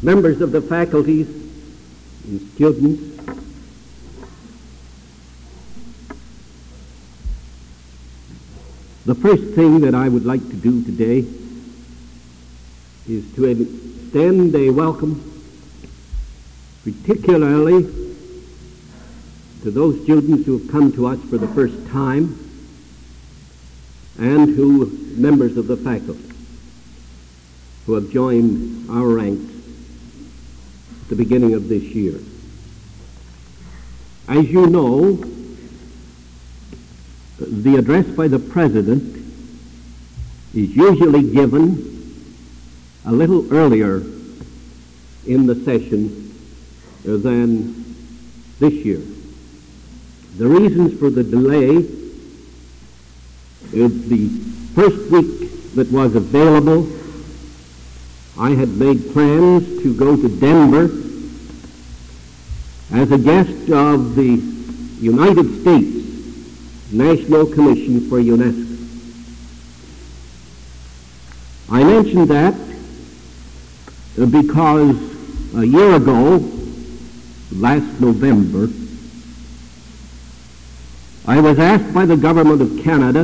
members of the faculties and students, the first thing that I would like to do today is to extend a welcome particularly to those students who have come to us for the first time and who members of the faculty who have joined our ranks at the beginning of this year. As you know, the address by the President is usually given a little earlier in the session than this year. The reasons for the delay is the first week that was available, I had made plans to go to Denver as a guest of the United States National Commission for UNESCO. I mentioned that because a year ago, last November, I was asked by the Government of Canada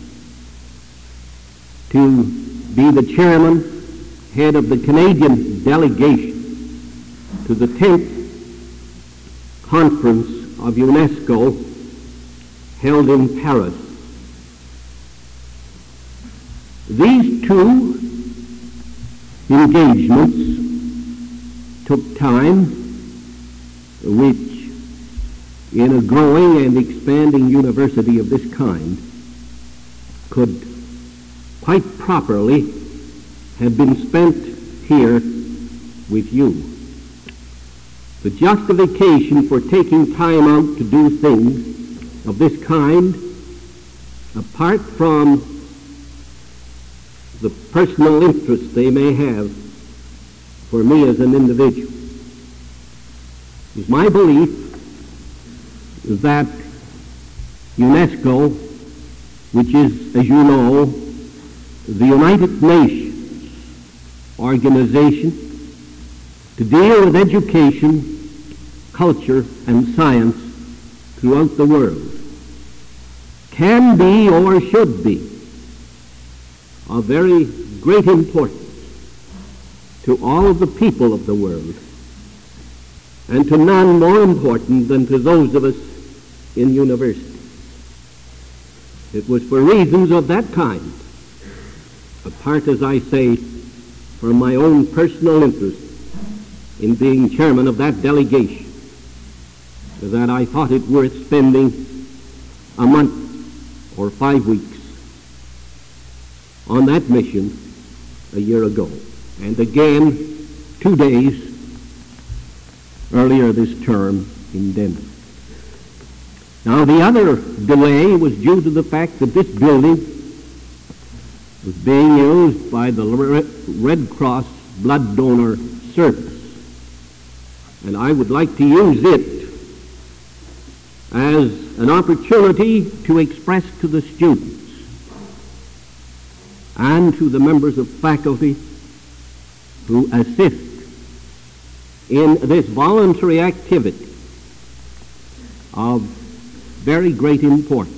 to be the chairman, head of the Canadian delegation to the 10th Conference of UNESCO held in Paris. These two engagements took time, which in a growing and expanding university of this kind could quite properly have been spent here with you. The justification for taking time out to do things of this kind, apart from the personal interest they may have for me as an individual, is my belief that UNESCO, which is, as you know, the United Nations organization to deal with education, culture, and science throughout the world, can be or should be of very great importance to all of the people of the world, and to none more important than to those of us in university. It was for reasons of that kind, apart, as I say, from my own personal interest in being chairman of that delegation, that I thought it worth spending a month or 5 weeks on that mission a year ago, and again 2 days earlier this term in Denver. Now, the other delay was due to the fact that this building was being used by the Red Cross blood donor service, and I would like to use it as an opportunity to express to the students and to the members of faculty who assist in this voluntary activity of very great importance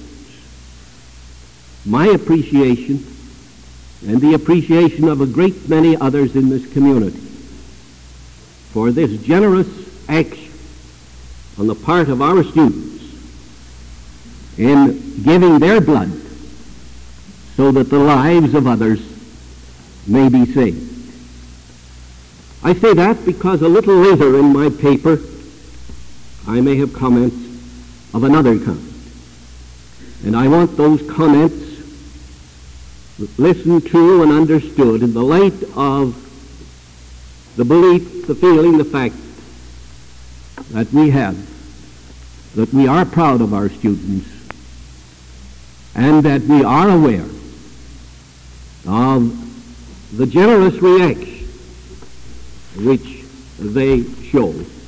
my appreciation and the appreciation of a great many others in this community for this generous action on the part of our students in giving their blood so that the lives of others may be saved. I say that because a little later in my paper I may have comments of another kind, and I want those comments listened to and understood in the light of the belief, the feeling, the fact that we have, that we are proud of our students, and that we are aware of the generous reaction which they show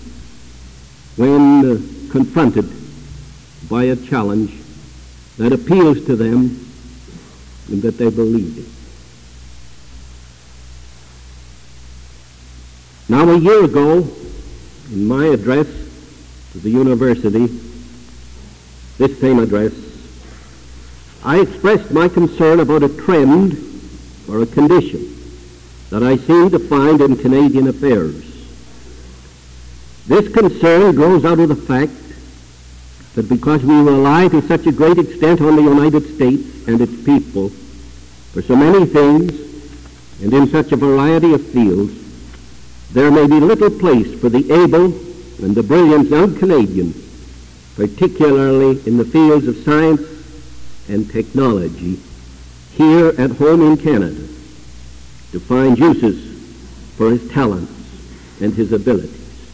when confronted by a challenge that appeals to them and that they believe in. Now, a year ago, in my address to the university, this same address, I expressed my concern about a trend or a condition that I seem to find in Canadian affairs. This concern grows out of the fact that because we rely to such a great extent on the United States and its people for so many things and in such a variety of fields, there may be little place for the able and the brilliant young Canadian, particularly in the fields of science and technology, here at home in Canada, to find uses for his talents and his abilities.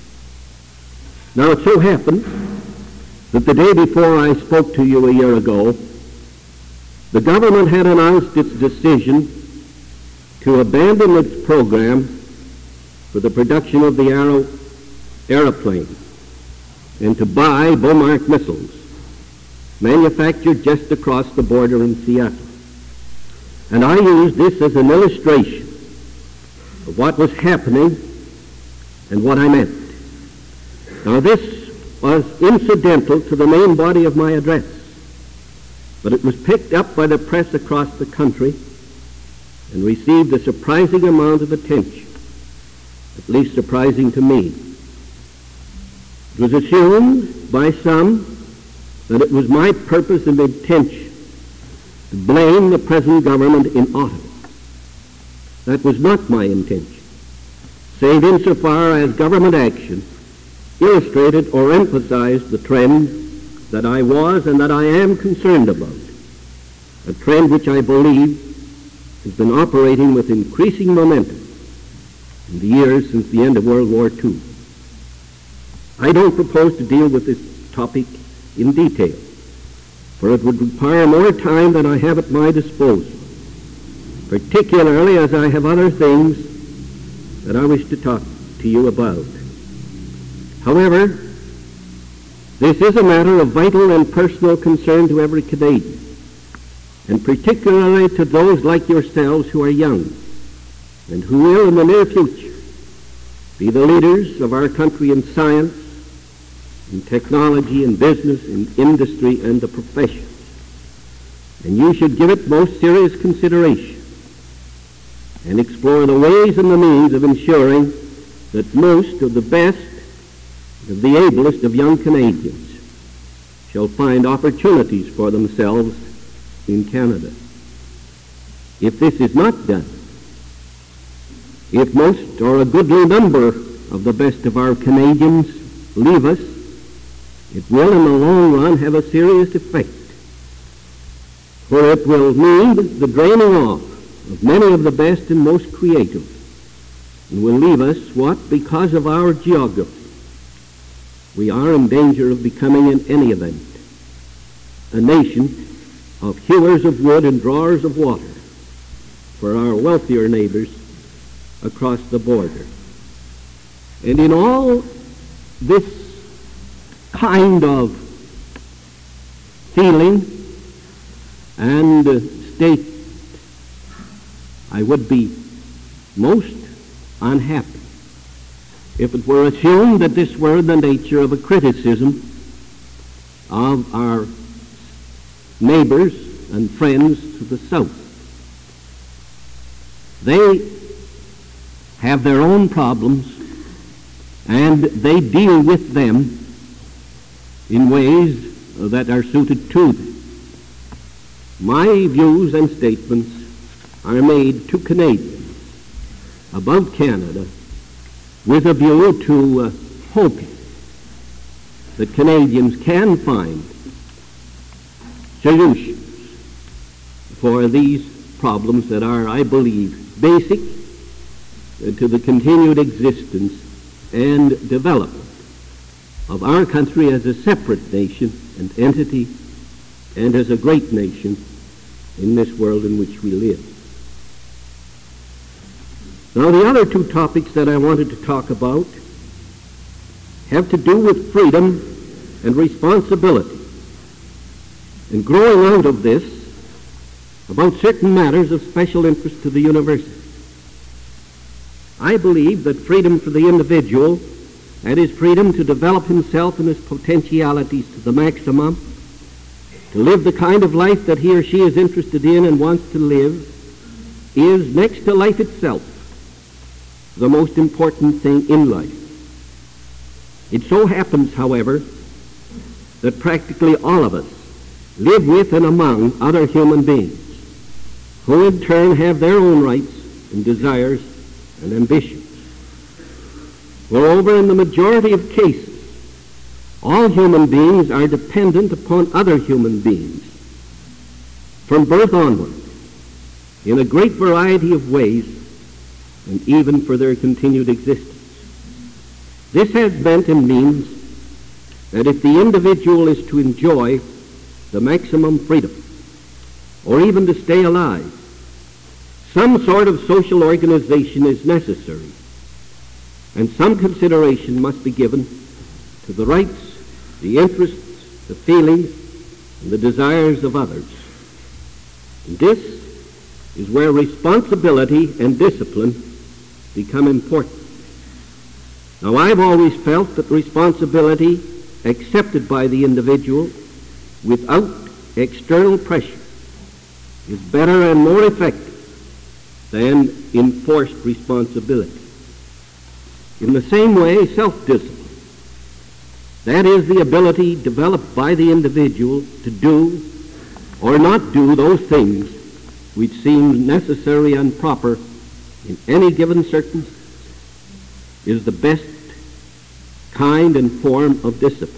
Now, it so happened that the day before I spoke to you a year ago, the government had announced its decision to abandon its program for the production of the Arrow aeroplane and to buy Beaumark missiles manufactured just across the border in Seattle. And I used this as an illustration of what was happening and what I meant. Now, this was incidental to the main body of my address, but it was picked up by the press across the country and received a surprising amount of attention, at least surprising to me. It was assumed by some that it was my purpose and intention to blame the present government in Ottawa. That was not my intention, save insofar as government action illustrated or emphasized the trend that I was and that I am concerned about, a trend which I believe has been operating with increasing momentum in the years since the end of World War II. I don't propose to deal with this topic in detail, for it would require more time than I have at my disposal, particularly as I have other things that I wish to talk to you about. However, this is a matter of vital and personal concern to every Canadian, and particularly to those like yourselves who are young and who will in the near future be the leaders of our country in science, in technology, in business, in industry, and the professions. And you should give it most serious consideration and explore the ways and the means of ensuring that most of the best, of the ablest of young Canadians shall find opportunities for themselves in Canada. If this is not done, if most or a goodly number of the best of our Canadians leave us, it will in the long run have a serious effect, for it will mean the draining off of many of the best and most creative, and will leave us what, because of our geography, we are in danger of becoming in any event a nation of hewers of wood and drawers of water for our wealthier neighbors across the border. And in all this kind of feeling and state, I would be most unhappy if it were assumed that this were the nature of a criticism of our neighbors and friends to the south. They have their own problems, and they deal with them in ways that are suited to them. My views and statements are made to Canadians about Canada with a view to hoping that Canadians can find solutions for these problems that are, I believe, basic to the continued existence and development of our country as a separate nation and entity and as a great nation in this world in which we live. Now, the other two topics that I wanted to talk about have to do with freedom and responsibility, and growing out of this about certain matters of special interest to the university. I believe that freedom for the individual, that is freedom to develop himself and his potentialities to the maximum, to live the kind of life that he or she is interested in and wants to live, is, next to life itself, the most important thing in life. It so happens, however, that practically all of us live with and among other human beings who in turn have their own rights and desires and ambitions. Moreover, in the majority of cases, all human beings are dependent upon other human beings from birth onward in a great variety of ways, and even for their continued existence. This has meant and means that if the individual is to enjoy the maximum freedom, or even to stay alive, some sort of social organization is necessary, and some consideration must be given to the rights, the interests, the feelings, and the desires of others. And this is where responsibility and discipline become important. Now, I've always felt that responsibility accepted by the individual without external pressure is better and more effective than enforced responsibility. In the same way, self-discipline, that is the ability developed by the individual to do or not do those things which seem necessary and proper in any given circumstance, is the best kind and form of discipline.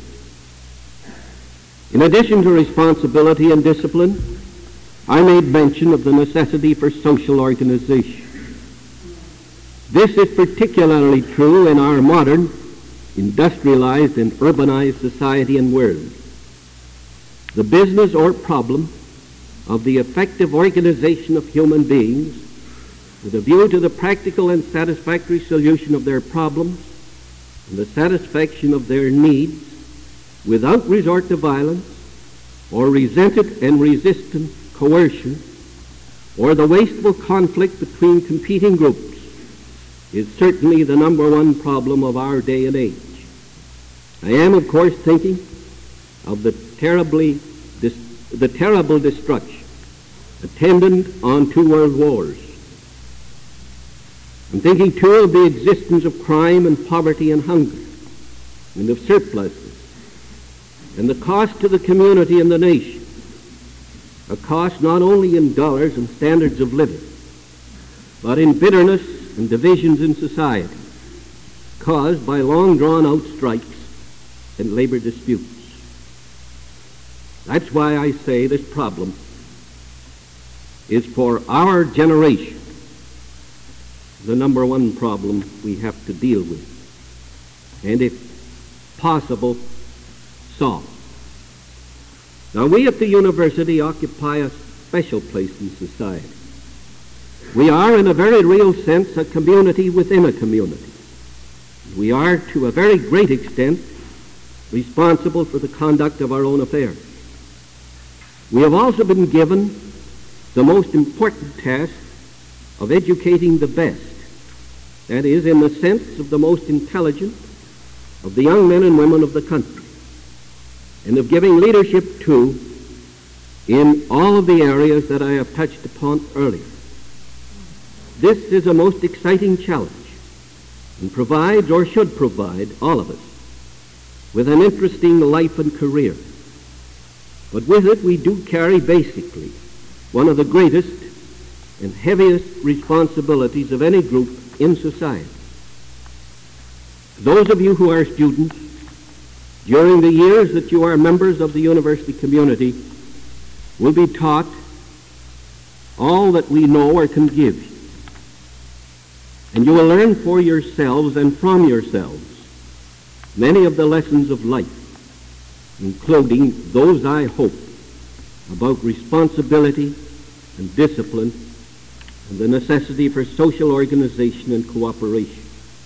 In addition to responsibility and discipline, I made mention of the necessity for social organization. This is particularly true in our modern, industrialized and urbanized society and world. The business or problem of the effective organization of human beings with a view to the practical and satisfactory solution of their problems and the satisfaction of their needs without resort to violence or resented and resistant coercion or the wasteful conflict between competing groups is certainly the number one problem of our day and age. I am, of course, thinking of the terrible destruction attendant on 2 world wars. I'm thinking, too, of the existence of crime and poverty and hunger, and of surpluses, and the cost to the community and the nation, a cost not only in dollars and standards of living, but in bitterness and divisions in society, caused by long drawn-out strikes and labor disputes. That's why I say this problem is for our generation the number one problem we have to deal with, and if possible, solve. Now, we at the university occupy a special place in society. We are, in a very real sense, a community within a community. We are, to a very great extent, responsible for the conduct of our own affairs. We have also been given the most important task of educating the best, that is, in the sense of the most intelligent of the young men and women of the country, and of giving leadership to in all of the areas that I have touched upon earlier. This is a most exciting challenge and provides, or should provide, all of us with an interesting life and career. But with it we do carry basically one of the greatest and heaviest responsibilities of any group in society. Those of you who are students, during the years that you are members of the university community, will be taught all that we know or can give you. And you will learn for yourselves and from yourselves many of the lessons of life, including those, I hope, about responsibility and discipline and the necessity for social organization and cooperation.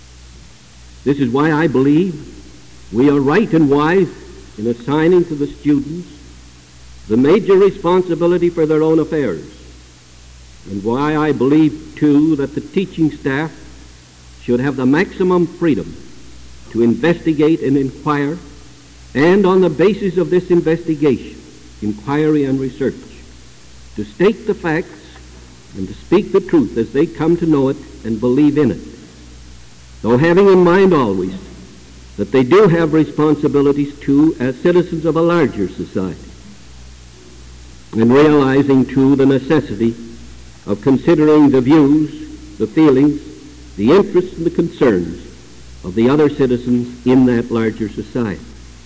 This is why I believe we are right and wise in assigning to the students the major responsibility for their own affairs, and why I believe, too, that the teaching staff should have the maximum freedom to investigate and inquire, and on the basis of this investigation, inquiry, and research, to state the facts and to speak the truth as they come to know it and believe in it, though having in mind always that they do have responsibilities too as citizens of a larger society, and realizing too the necessity of considering the views, the feelings, the interests, and the concerns of the other citizens in that larger society.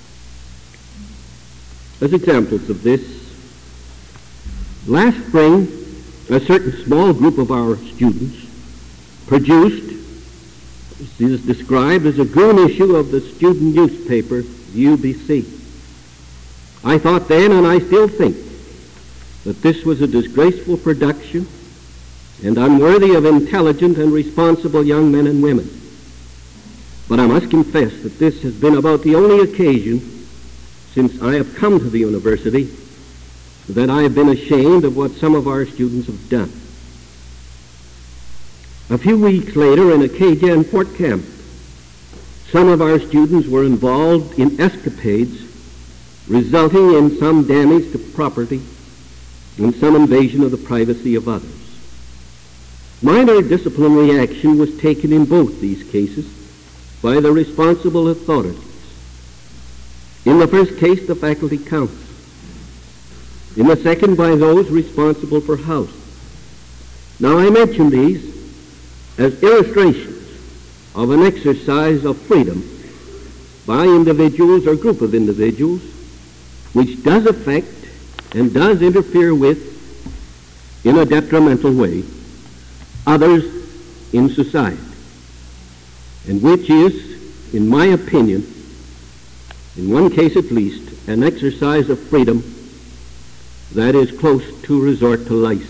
As examples of this, last spring, a certain small group of our students produced, this is described as a goon issue of the student newspaper, the UBC. I thought then, and I still think, that this was a disgraceful production and unworthy of intelligent and responsible young men and women. But I must confess that this has been about the only occasion since I have come to the university that I have been ashamed of what some of our students have done. A few weeks later in Acadia and Fort Camp, some of our students were involved in escapades resulting in some damage to property and some invasion of the privacy of others. Minor disciplinary action was taken in both these cases by the responsible authorities. In the first case, the faculty council. In the second, by those responsible for housing. Now, I mention these as illustrations of an exercise of freedom by individuals or group of individuals which does affect and does interfere with, in a detrimental way, others in society, and which is, in my opinion, in one case at least, an exercise of freedom that is close to resort to license.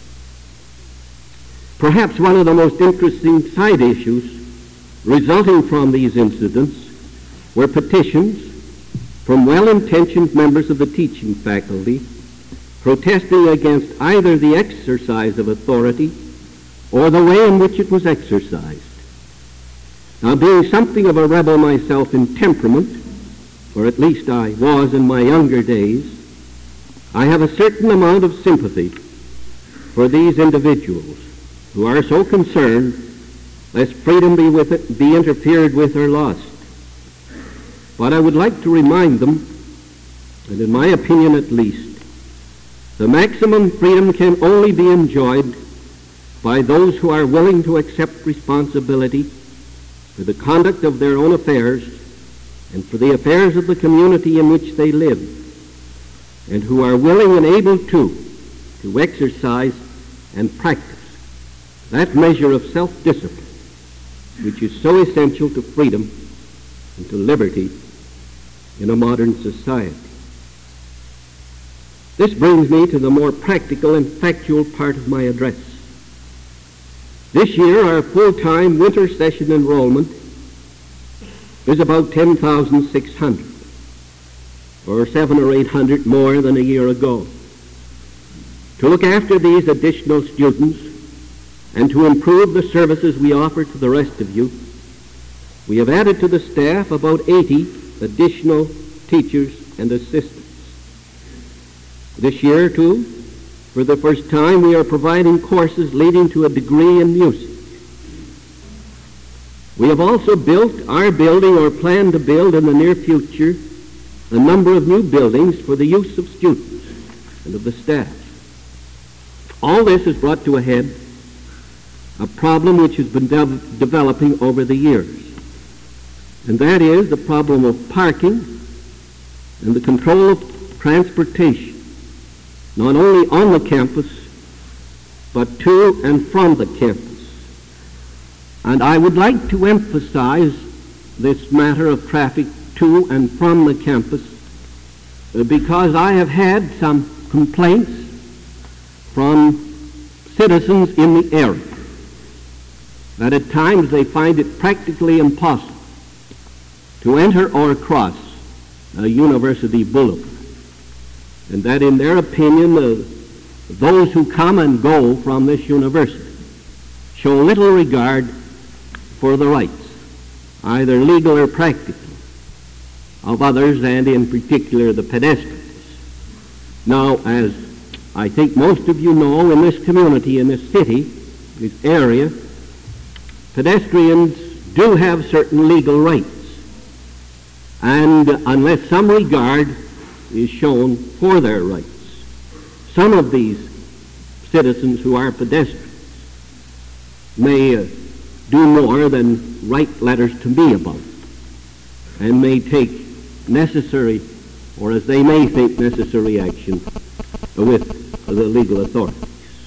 Perhaps one of the most interesting side issues resulting from these incidents were petitions from well-intentioned members of the teaching faculty protesting against either the exercise of authority or the way in which it was exercised. Now, being something of a rebel myself in temperament, or at least I was in my younger days, I have a certain amount of sympathy for these individuals who are so concerned lest freedom be interfered with or lost. But I would like to remind them, and in my opinion at least, the maximum freedom can only be enjoyed by those who are willing to accept responsibility for the conduct of their own affairs and for the affairs of the community in which they live, and who are willing and able to exercise and practice that measure of self-discipline which is so essential to freedom and to liberty in a modern society. This brings me to the more practical and factual part of my address. This year, our full-time winter session enrollment is about 10,600, or 700 or 800 more than a year ago. To look after these additional students and to improve the services we offer to the rest of you, we have added to the staff about 80 additional teachers and assistants. This year, too, for the first time, we are providing courses leading to a degree in music. We have also built, are building, or plan to build in the near future, a number of new buildings for the use of students and of the staff. All this has brought to a head a problem which has been developing over the years, and that is the problem of parking and the control of transportation, not only on the campus, but to and from the campus. And I would like to emphasize this matter of traffic to and from the campus because I have had some complaints from citizens in the area that at times they find it practically impossible to enter or cross a university boulevard, and that in their opinion those who come and go from this university show little regard for the rights, either legal or practical, of others, and in particular the pedestrians. Now, as I think most of you know, in this community, in this city, this area, pedestrians do have certain legal rights, and unless some regard is shown for their rights, some of these citizens who are pedestrians may do more than write letters to me about it, and may take necessary, or as they may think necessary, action with the legal authorities.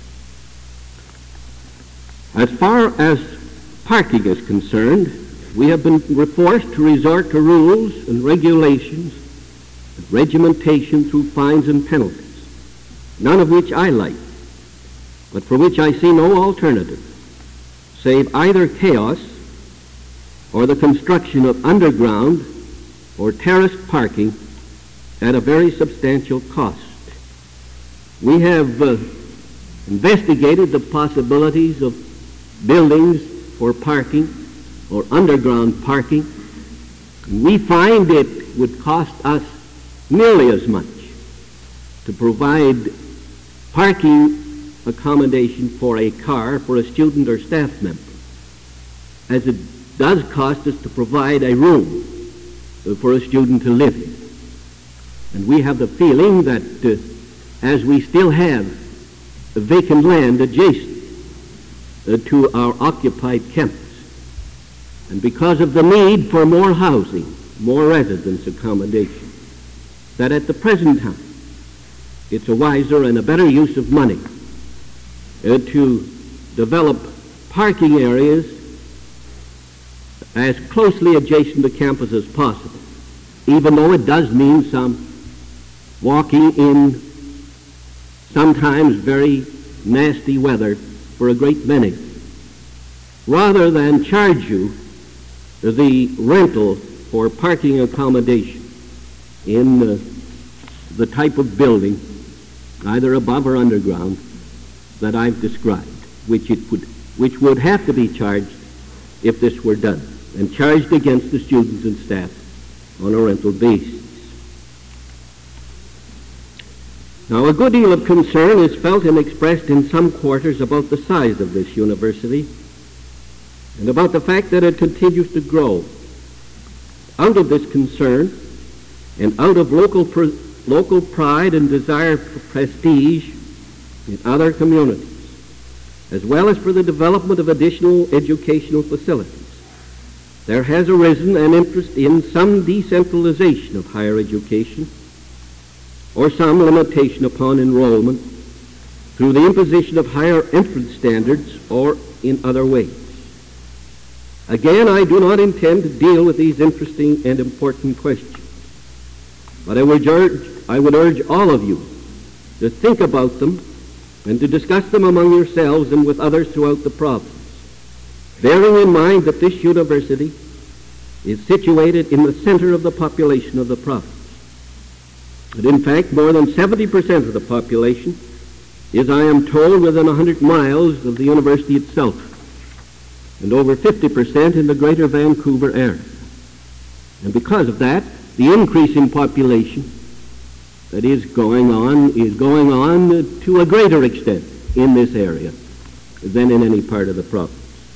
As far as parking is concerned, we have been forced to resort to rules and regulations and regimentation through fines and penalties, none of which I like, but for which I see no alternative save either chaos or the construction of underground or terraced parking at a very substantial cost. We have investigated the possibilities of buildings for parking or underground parking, and we find it would cost us nearly as much to provide parking accommodation for a car for a student or staff member as it does cost us to provide a room for a student to live in. And we have the feeling that as we still have vacant land adjacent to our occupied campus, and because of the need for more housing, more residence accommodation, that at the present time it's a wiser and a better use of money to develop parking areas as closely adjacent to campus as possible, even though it does mean some walking in sometimes very nasty weather for a great many, rather than charge you the rental for parking accommodation in the type of building, either above or underground, that I've described, which would have to be charged if this were done, and charged against the students and staff on a rental basis. Now, a good deal of concern is felt and expressed in some quarters about the size of this university and about the fact that it continues to grow. Out of this concern and out of local pride and desire for prestige in other communities, as well as for the development of additional educational facilities, there has arisen an interest in some decentralization of higher education or some limitation upon enrollment through the imposition of higher entrance standards or in other ways. Again, I do not intend to deal with these interesting and important questions, but I would urge all of you to think about them and to discuss them among yourselves and with others throughout the province, bearing in mind that this university is situated in the center of the population of the province. And in fact, more than 70% of the population is, I am told, within 100 miles of the university itself, and over 50% in the greater Vancouver area. And because of that, the increase in population that is going on to a greater extent in this area than in any part of the province.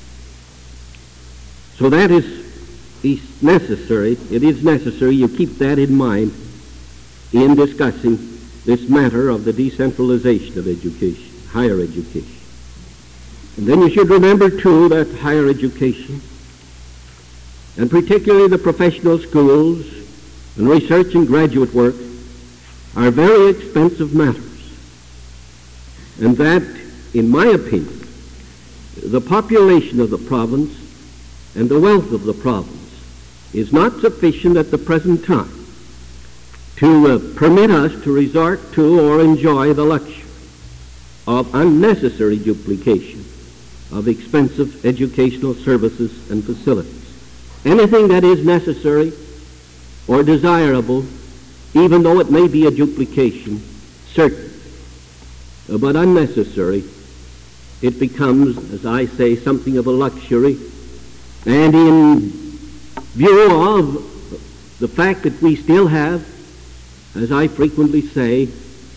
So that is necessary. It is necessary you keep that in mind in discussing this matter of the decentralization of education, higher education. And then you should remember, too, that higher education, and particularly the professional schools and research and graduate work, are very expensive matters. And that, in my opinion, the population of the province and the wealth of the province is not sufficient at the present time to permit us to resort to or enjoy the luxury of unnecessary duplication of expensive educational services and facilities. Anything that is necessary or desirable, even though it may be a duplication, certain, but unnecessary, it becomes, as I say, something of a luxury And in view of the fact that we still have, as I frequently say,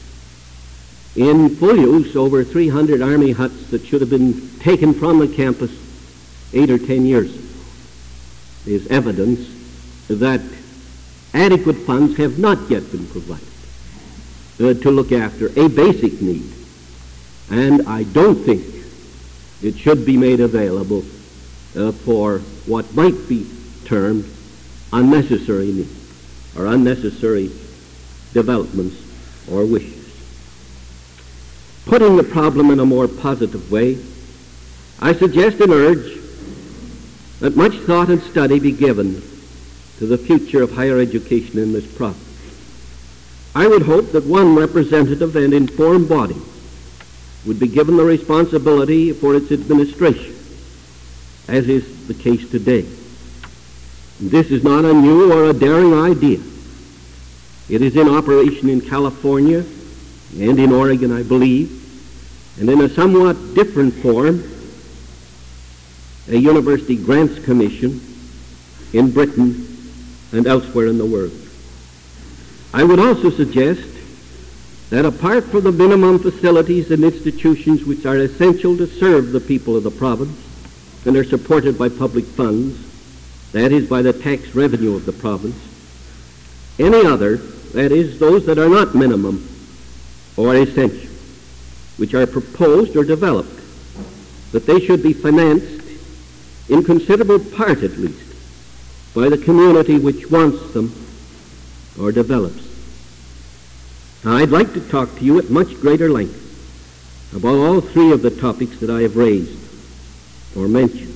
in full use over 300 Army huts that should have been taken from the campus 8 or 10 years ago, is evidence that adequate funds have not yet been provided to look after a basic need. And I don't think it should be made available for what might be termed unnecessary needs or unnecessary developments or wishes. Putting the problem in a more positive way, I suggest and urge that much thought and study be given to the future of higher education in this province. I would hope that one representative and informed body would be given the responsibility for its administration, as is the case today. This is not a new or a daring idea. It is in operation in California and in Oregon, I believe, and in a somewhat different form, a University Grants Commission in Britain and elsewhere in the world. I would also suggest that apart from the minimum facilities and institutions which are essential to serve the people of the province and are supported by public funds, that is, by the tax revenue of the province, any other, that is, those that are not minimum or essential, which are proposed or developed, that they should be financed in considerable part at least by the community which wants them or develops. Now, I'd like to talk to you at much greater length about all three of the topics that I have raised or mentioned.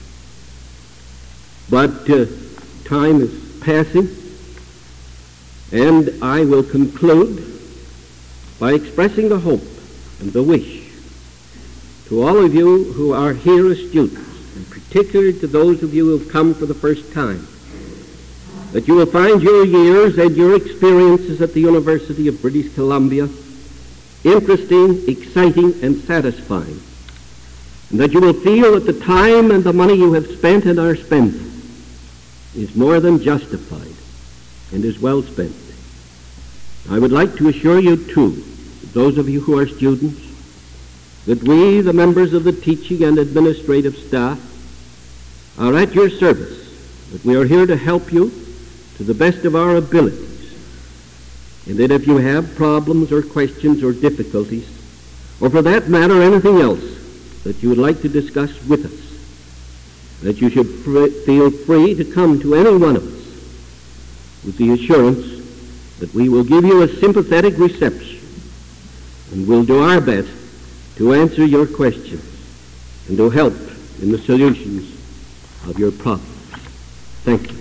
But time is passing, and I will conclude by expressing the hope and the wish to all of you who are here as students, and particularly to those of you who have come for the first time, that you will find your years and your experiences at the University of British Columbia interesting, exciting, and satisfying, and that you will feel that the time and the money you have spent and are spending is more than justified and is well spent. I would like to assure you, too, those of you who are students, that we, the members of the teaching and administrative staff, are at your service, that we are here to help you to the best of our abilities, and that if you have problems or questions or difficulties, or for that matter anything else that you would like to discuss with us, that you should feel free to come to any one of us with the assurance that we will give you a sympathetic reception and will do our best to answer your questions and to help in the solutions of your problems. Thank you.